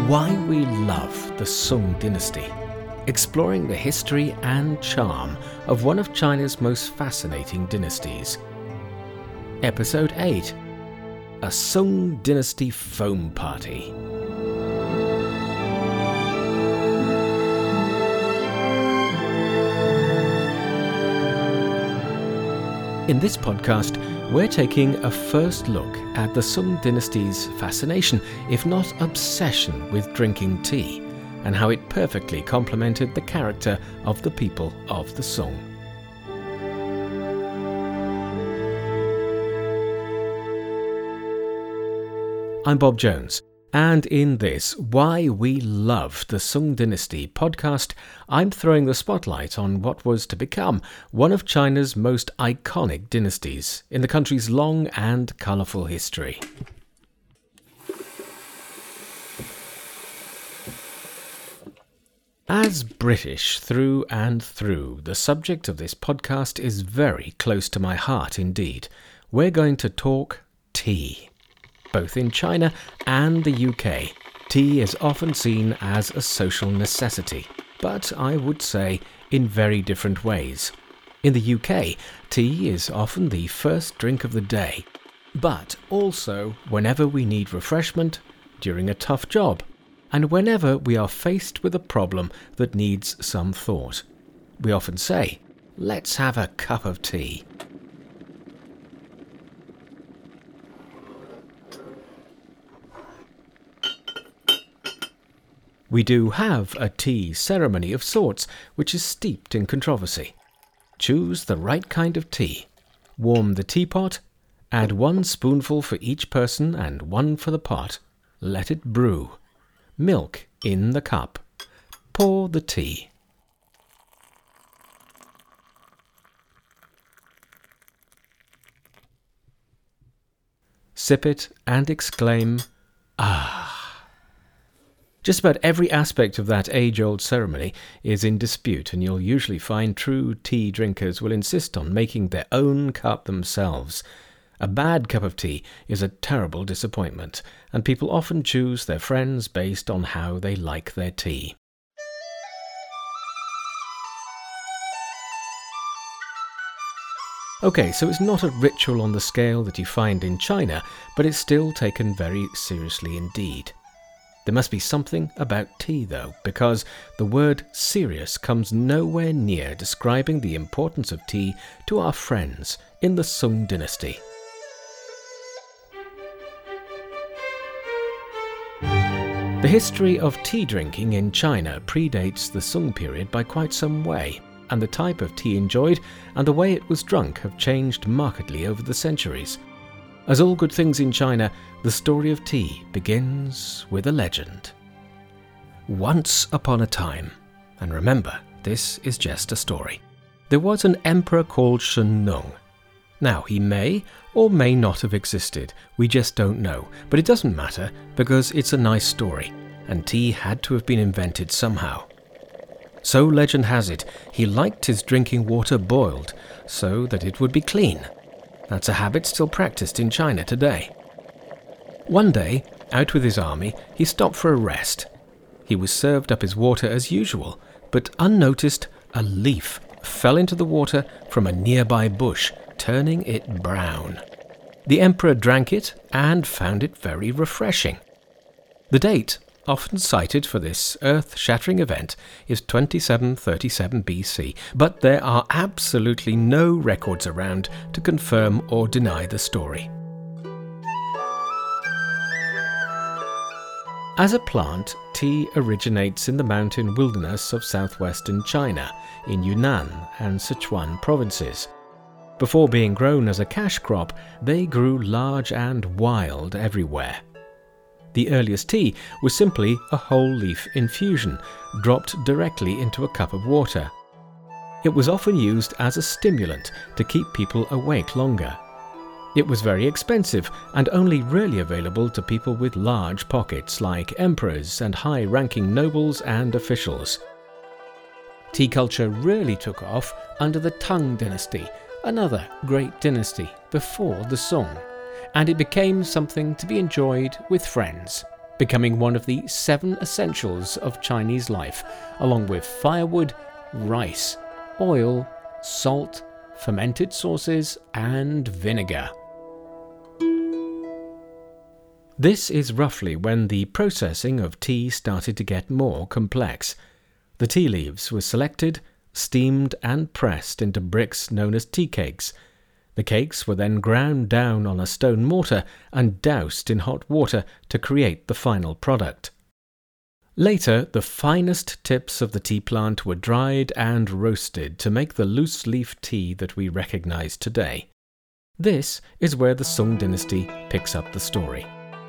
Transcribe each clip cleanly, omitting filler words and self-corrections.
Why we love the Song dynasty, exploring the history and charm of one of China's most fascinating dynasties. Episode 8: A Song Dynasty Foam Party. In this podcast, we're taking a first look at the Song dynasty's fascination, if not obsession, with drinking tea, and how it perfectly complemented the character of the people of the Song. I'm Bob Jones, and in this Why We Love the Song Dynasty podcast, I'm throwing the spotlight on what was to become one of China's most iconic dynasties in the country's long and colourful history. As British through and through, the subject of this podcast is very close to my heart indeed. We're going to talk tea. Both in China and the UK, tea is often seen as a social necessity, but I would say in very different ways. In the UK, tea is often the first drink of the day, but also whenever we need refreshment, during a tough job, and whenever we are faced with a problem that needs some thought. We often say, "Let's have a cup of tea." We do have a tea ceremony of sorts, which is steeped in controversy. Choose the right kind of tea. Warm the teapot. Add 1 spoonful for each person and 1 for the pot. Let it brew. Milk in the cup. Pour the tea. Sip it and exclaim, "Ah!" Just about every aspect of that age-old ceremony is in dispute, and you'll usually find true tea drinkers will insist on making their own cup themselves. A bad cup of tea is a terrible disappointment, and people often choose their friends based on how they like their tea. Okay, so it's not a ritual on the scale that you find in China, but it's still taken very seriously indeed. There must be something about tea, though, because the word serious comes nowhere near describing the importance of tea to our friends in the Song dynasty. The history of tea drinking in China predates the Song period by quite some way, and the type of tea enjoyed and the way it was drunk have changed markedly over the centuries. As all good things in China, the story of tea begins with a legend. Once upon a time, and remember, this is just a story, there was an emperor called Shen Nung. Now, he may or may not have existed, we just don't know, but it doesn't matter because it's a nice story, and tea had to have been invented somehow. So legend has it, he liked his drinking water boiled so that it would be clean. That's a habit still practiced in China today. One day, out with his army, he stopped for a rest. He was served up his water as usual, but unnoticed, a leaf fell into the water from a nearby bush, turning it brown. The emperor drank it and found it very refreshing. The date, often cited for this earth-shattering event, is 2737 BC, but there are absolutely no records around to confirm or deny the story. As a plant, tea originates in the mountain wilderness of southwestern China, in Yunnan and Sichuan provinces. Before being grown as a cash crop, they grew large and wild everywhere. The earliest tea was simply a whole leaf infusion, dropped directly into a cup of water. It was often used as a stimulant to keep people awake longer. It was very expensive and only really available to people with large pockets like emperors and high-ranking nobles and officials. Tea culture really took off under the Tang dynasty, another great dynasty before the Song, and it became something to be enjoyed with friends. becoming one of the 7 essentials of Chinese life, along with firewood, rice, oil, salt, fermented sauces, and vinegar. This is roughly when the processing of tea started to get more complex. The tea leaves were selected, steamed and pressed into bricks known as tea cakes. The cakes were then ground down on a stone mortar and doused in hot water to create the final product. Later, the finest tips of the tea plant were dried and roasted to make the loose-leaf tea that we recognize today. This is where the Sung dynasty picks up the story.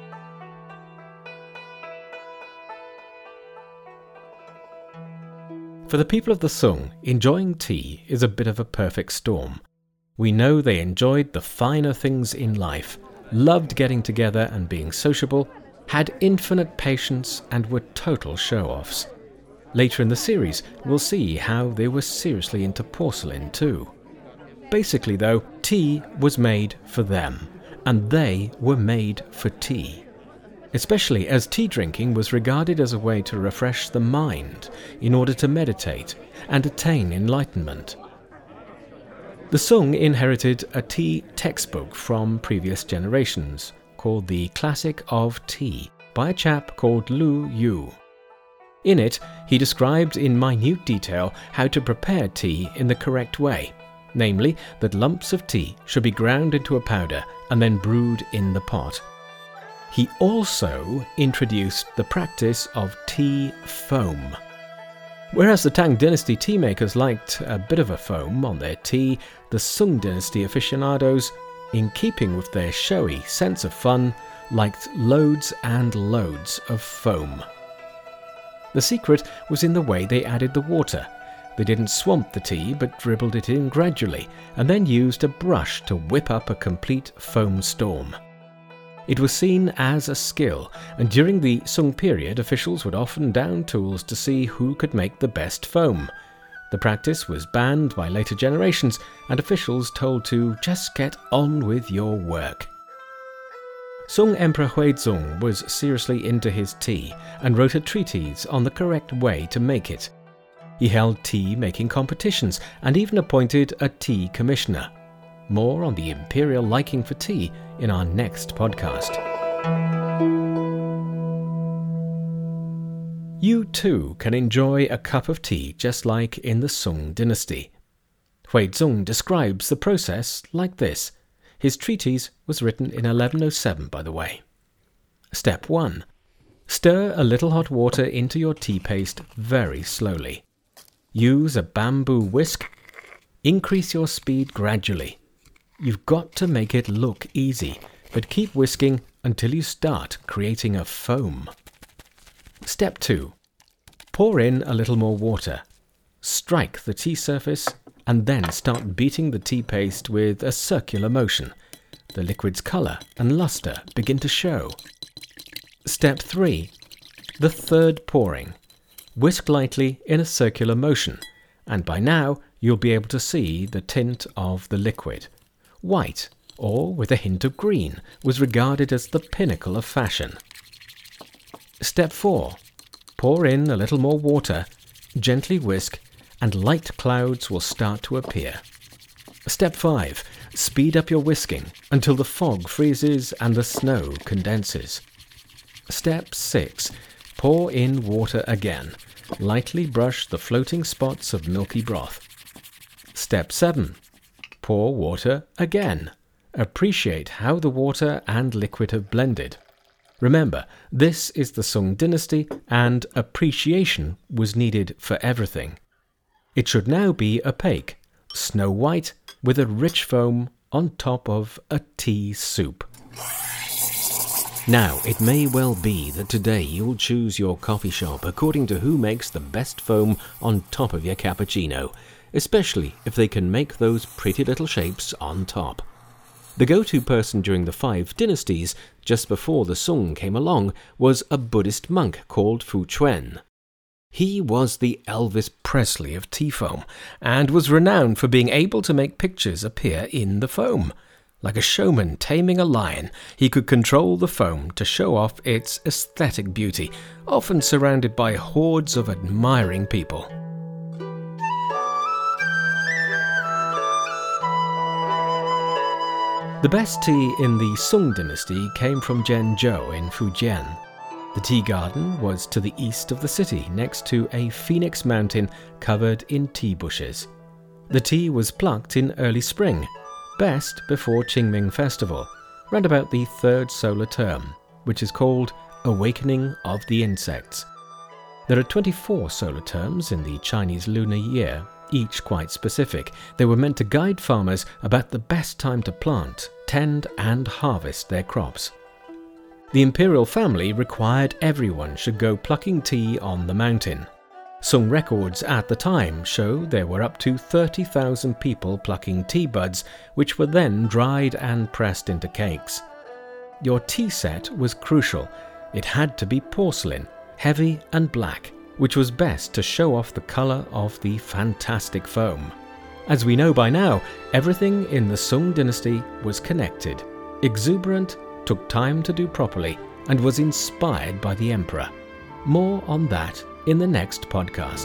For the people of the Sung, enjoying tea is a bit of a perfect storm. We know they enjoyed the finer things in life, loved getting together and being sociable, had infinite patience and were total show-offs. Later in the series, we'll see how they were seriously into porcelain too. Basically though, tea was made for them, and they were made for tea. Especially as tea drinking was regarded as a way to refresh the mind in order to meditate and attain enlightenment. The Sung inherited a tea textbook from previous generations, called the Classic of Tea, by a chap called Lu Yu. In it, he described in minute detail how to prepare tea in the correct way, namely that lumps of tea should be ground into a powder and then brewed in the pot. He also introduced the practice of tea foam. Whereas the Tang dynasty tea makers liked a bit of a foam on their tea, the Sung dynasty aficionados, in keeping with their showy sense of fun, liked loads and loads of foam. The secret was in the way they added the water. They didn't swamp the tea but dribbled it in gradually and then used a brush to whip up a complete foam storm. It was seen as a skill, and during the Sung period officials would often down tools to see who could make the best foam. The practice was banned by later generations, and officials told to just get on with your work. Sung Emperor Huizong was seriously into his tea and wrote a treatise on the correct way to make it. He held tea-making competitions and even appointed a tea commissioner. More on the imperial liking for tea in our next podcast. You too can enjoy a cup of tea just like in the Sung dynasty. Huizong describes the process like this. His treatise was written in 1107, by the way. Step 1. Stir a little hot water into your tea paste very slowly. Use a bamboo whisk. Increase your speed gradually. You've got to make it look easy, but keep whisking until you start creating a foam. Step 2. Pour in a little more water. Strike the tea surface and then start beating the tea paste with a circular motion. The liquid's colour and lustre begin to show. Step 3. The third pouring. Whisk lightly in a circular motion, and by now you'll be able to see the tint of the liquid. White, or with a hint of green, was regarded as the pinnacle of fashion. Step 4. Pour in a little more water, gently whisk, and light clouds will start to appear. Step 5. Speed up your whisking until the fog freezes and the snow condenses. Step 6. Pour in water again. Lightly brush the floating spots of milky broth. Step 7. Pour water again. Appreciate how the water and liquid have blended. Remember, this is the Sung dynasty and appreciation was needed for everything. It should now be opaque, snow white, with a rich foam on top of a tea soup. Now, it may well be that today you'll choose your coffee shop according to who makes the best foam on top of your cappuccino, especially if they can make those pretty little shapes on top. The go-to person during the 5 dynasties, just before the Sung came along, was a Buddhist monk called Fu Chuen. He was the Elvis Presley of tea foam, and was renowned for being able to make pictures appear in the foam. Like a showman taming a lion, he could control the foam to show off its aesthetic beauty, often surrounded by hordes of admiring people. The best tea in the Sung dynasty came from Zhenzhou in Fujian. The tea garden was to the east of the city, next to a phoenix mountain covered in tea bushes. The tea was plucked in early spring, best before Qingming Festival, round about the third solar term, which is called Awakening of the Insects. There are 24 solar terms in the Chinese lunar year, each quite specific. They were meant to guide farmers about the best time to plant, tend and harvest their crops. The imperial family required everyone should go plucking tea on the mountain. Sung records at the time show there were up to 30,000 people plucking tea buds, which were then dried and pressed into cakes. Your tea set was crucial. It had to be porcelain, heavy and black, which was best to show off the colour of the fantastic foam. As we know by now, everything in the Sung dynasty was connected, exuberant, took time to do properly, and was inspired by the emperor. More on that in the next podcast.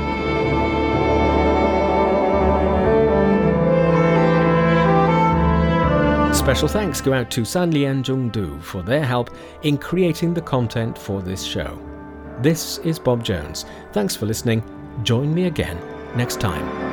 Special thanks go out to Sanlian Zhongdu for their help in creating the content for this show. This is Bob Jones. Thanks for listening. Join me again next time.